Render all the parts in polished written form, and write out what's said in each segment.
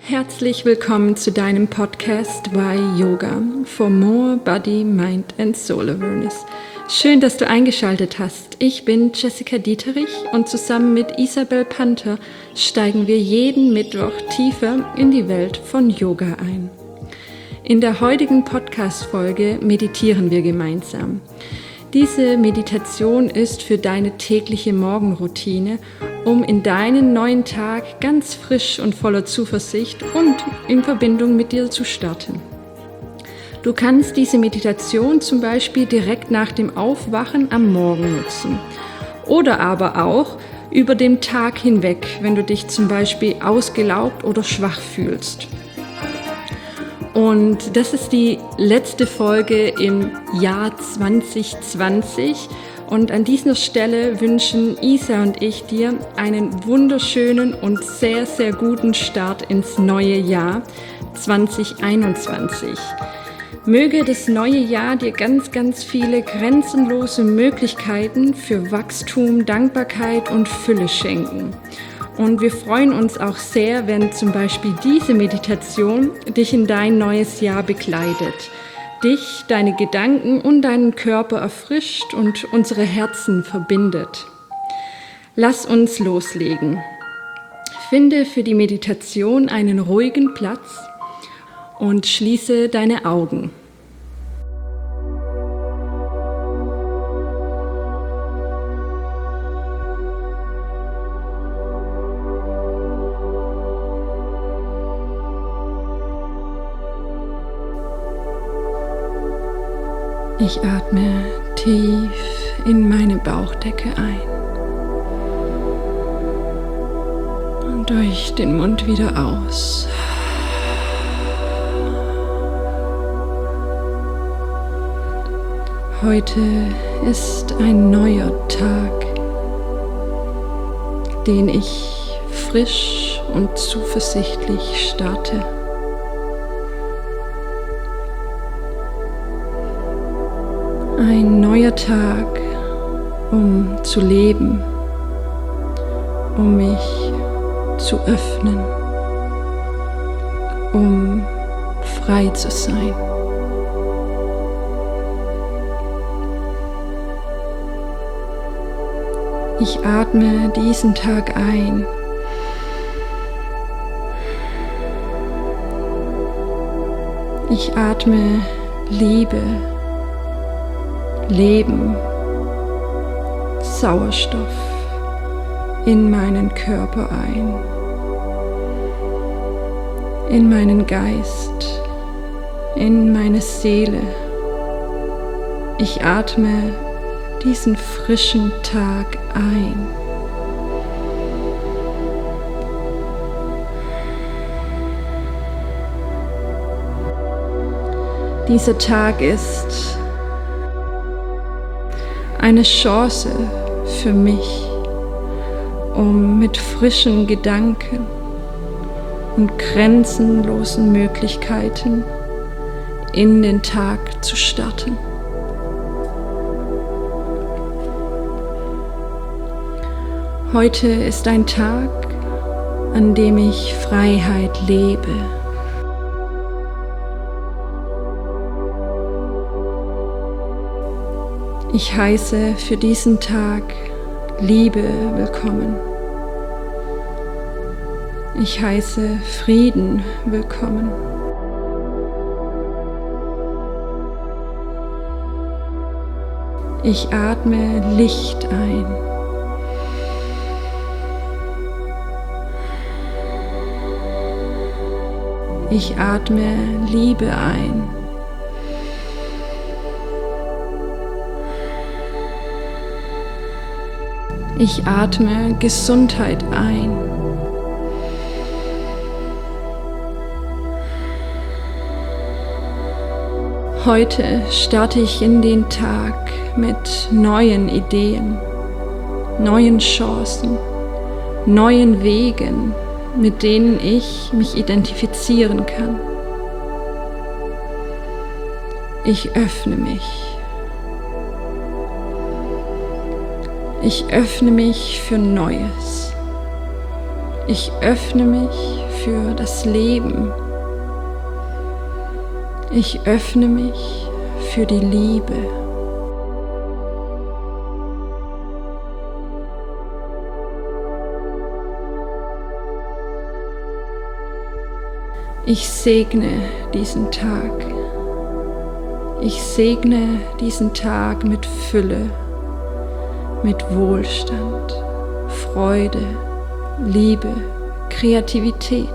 Herzlich willkommen zu deinem Podcast Why Yoga for More Body, Mind and Soul Awareness. Schön, dass du eingeschaltet hast. Ich bin Jessica Dieterich und zusammen mit Isabel Panther steigen wir jeden Mittwoch tiefer in die Welt von Yoga ein. In der heutigen Podcast-Folge meditieren wir gemeinsam. Diese Meditation ist für deine tägliche Morgenroutine, um in deinen neuen Tag ganz frisch und voller Zuversicht und in Verbindung mit dir zu starten. Du kannst diese Meditation zum Beispiel direkt nach dem Aufwachen am Morgen nutzen oder aber auch über den Tag hinweg, wenn du dich zum Beispiel ausgelaugt oder schwach fühlst. Und das ist die letzte Folge im Jahr 2020 und an dieser Stelle wünschen Isa und ich dir einen wunderschönen und sehr, sehr guten Start ins neue Jahr 2021. Möge das neue Jahr dir ganz, ganz viele grenzenlose Möglichkeiten für Wachstum, Dankbarkeit und Fülle schenken. Und wir freuen uns auch sehr, wenn zum Beispiel diese Meditation dich in dein neues Jahr begleitet, dich, deine Gedanken und deinen Körper erfrischt und unsere Herzen verbindet. Lass uns loslegen. Finde für die Meditation einen ruhigen Platz und schließe deine Augen. Ich atme tief in meine Bauchdecke ein und durch den Mund wieder aus. Heute ist ein neuer Tag, den ich frisch und zuversichtlich starte. Ein neuer Tag, um zu leben, um mich zu öffnen, um frei zu sein. Ich atme diesen Tag ein. Ich atme Liebe, Leben, Sauerstoff in meinen Körper ein, in meinen Geist, in meine Seele. Ich atme diesen frischen Tag ein. Dieser Tag ist eine Chance für mich, um mit frischen Gedanken und grenzenlosen Möglichkeiten in den Tag zu starten. Heute ist ein Tag, an dem ich Freiheit lebe. Ich heiße für diesen Tag Liebe willkommen. Ich heiße Frieden willkommen. Ich atme Licht ein. Ich atme Liebe ein. Ich atme Gesundheit ein. Heute starte ich in den Tag mit neuen Ideen, neuen Chancen, neuen Wegen, mit denen ich mich identifizieren kann. Ich öffne mich. Ich öffne mich für Neues. Ich öffne mich für das Leben. Ich öffne mich für die Liebe. Ich segne diesen Tag. Ich segne diesen Tag mit Fülle, mit Wohlstand, Freude, Liebe, Kreativität.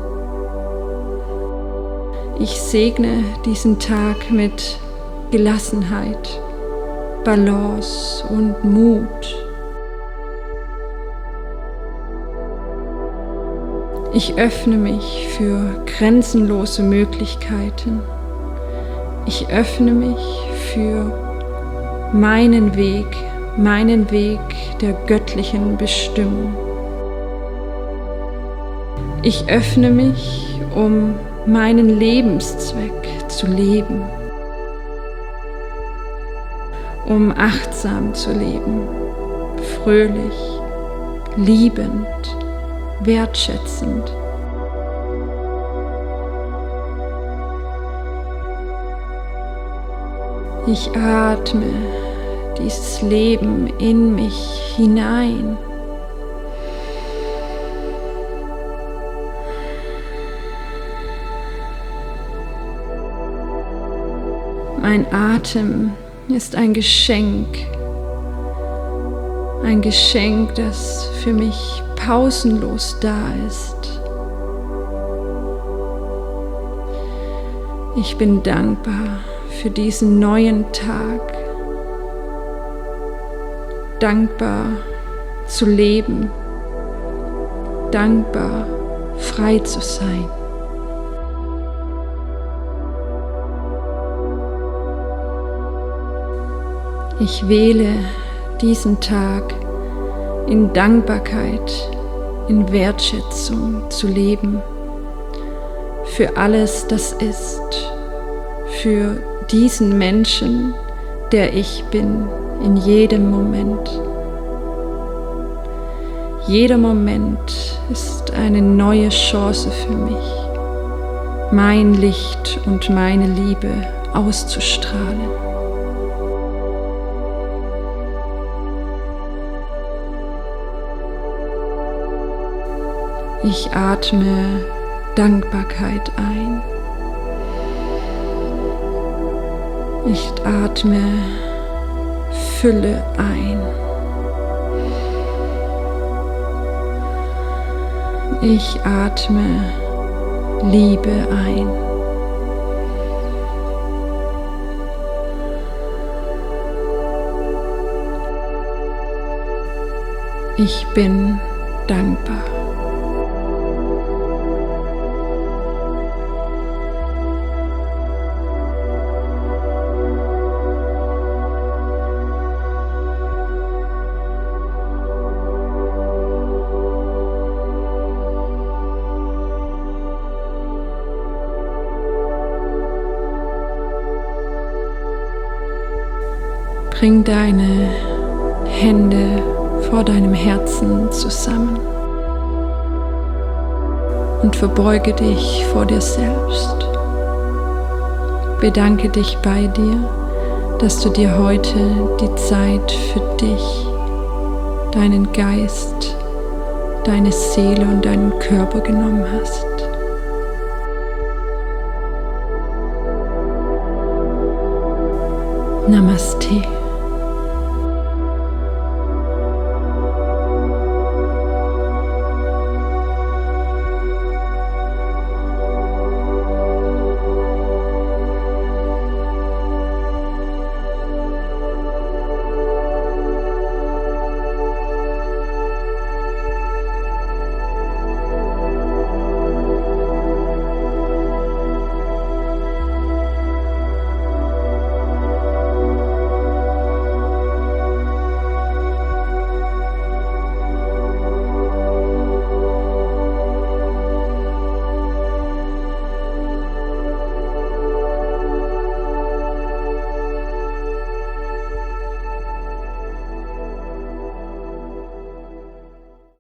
Ich segne diesen Tag mit Gelassenheit, Balance und Mut. Ich öffne mich für grenzenlose Möglichkeiten. Ich öffne mich für meinen Weg der göttlichen Bestimmung. Ich öffne mich, um meinen Lebenszweck zu leben, um achtsam zu leben, fröhlich, liebend, wertschätzend. Ich atme dieses Leben in mich hinein. Mein Atem ist ein Geschenk, das für mich pausenlos da ist. Ich bin dankbar für diesen neuen Tag, dankbar zu leben, dankbar frei zu sein. Ich wähle diesen Tag in Dankbarkeit, in Wertschätzung zu leben, für alles, das ist, für diesen Menschen, der ich bin, in jedem Moment. Jeder Moment ist eine neue Chance für mich, mein Licht und meine Liebe auszustrahlen. Ich atme Dankbarkeit ein. Ich atme Fülle ein. Ich atme Liebe ein. Ich bin dankbar. Bring deine Hände vor deinem Herzen zusammen und verbeuge dich vor dir selbst. Bedanke dich bei dir, dass du dir heute die Zeit für dich, deinen Geist, deine Seele und deinen Körper genommen hast. Namaste.